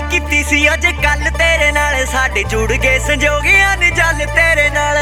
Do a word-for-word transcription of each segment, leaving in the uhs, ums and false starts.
ਕੀਤੀ ਸੀ ਅੱਜ ਕੱਲ ਤੇਰੇ ਨਾਲ, ਸਾਡੇ ਜੁੜ ਗਏ ਸੰਜੋਗਿਆਂ ਨੇ ਜਲ ਤੇਰੇ ਨਾਲ।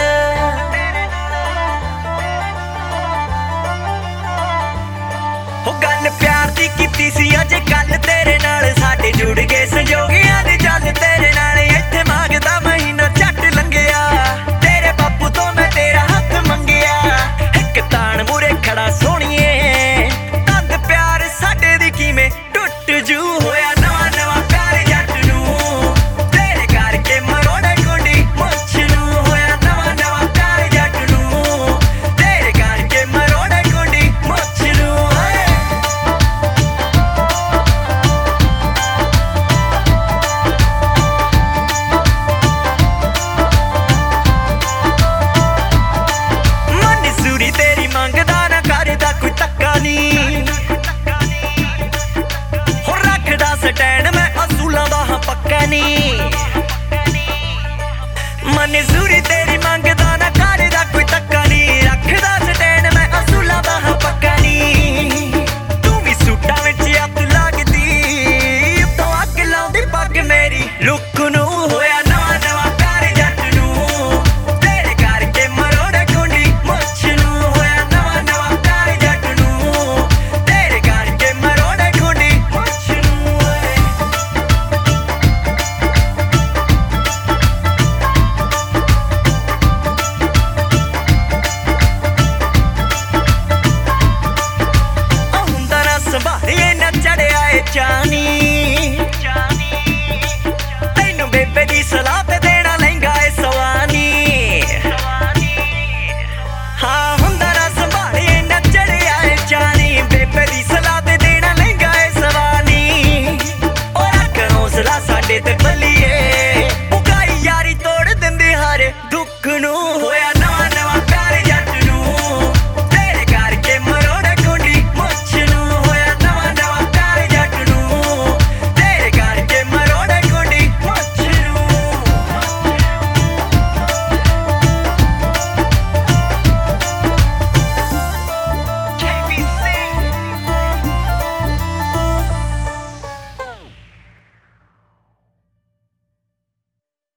ਹੋ ਗੱਲ ਪਿਆਰ ਦੀ ਕੀਤੀ ਸੀ ਅੱਜ ਕੱਲ ਤੇਰੇ ਨਾਲ, ਸਾਡੇ ਜੁੜ ਗਏ ਸੰਜੋਗਿਆਂ ਨੇ ਜਲ ਤੇਰੇ ਨਾਲ। ਇੱਥੇ ਮੰਗਦਾ ਮਹੀਨਾ ਝੱਟ ਲੰਘਿਆ, ਤੇਰੇ ਬਾਪੂ ਤੋਂ ਮੈਂ ਤੇਰਾ ਹੱਥ ਮੰਗਿਆ। ਇੱਕ ਤਾਣ ਮੂਰੇ ਖੜਾ ਸੋਹਣੀਏ, ਤੰਦ ਪਿਆਰ ਸਾਡੇ ਦੀ ਕਿਵੇਂ ਟੁੱਟ ਜੂ। ਹੋਇਆ ਨਵਾਂ ਨਵਾਂ ਪਿਆਰ ਜੱਟ ਨੂੰ, ਤੇਰੇ ਕਰਕੇ ਮਰੋੜਾ ਕੁੰਡੀ ਮੁੱਛ ਨੂੰ। ਹੋਇਆ ਨਵਾਂ ਨਵਾਂ ਪਿਆਰ ਜੱਟ ਨੂੰ, ਤੇਰੇ ਕਰਕੇ ਮਰੋੜਾ ਕੁੰਡੀ ਮੁੱਛ ਨੂੰ। ਮਨਜ਼ੂਰੀ ਤੇਰੀ ਮੰਗਦਾ ਨਾ ਕਰਦਾ ਕੋਈ ਧੱਕਾ ਨੀ, ਹੋ ਰੱਖਦਾ ਸਟੈਂਡ ਮੈਂ ਅਸੂਲਾਂ ਦਾ ਹਾਂ ਪੱਕਾ ਨੀ। ਮਨਜ਼ੂਰੀ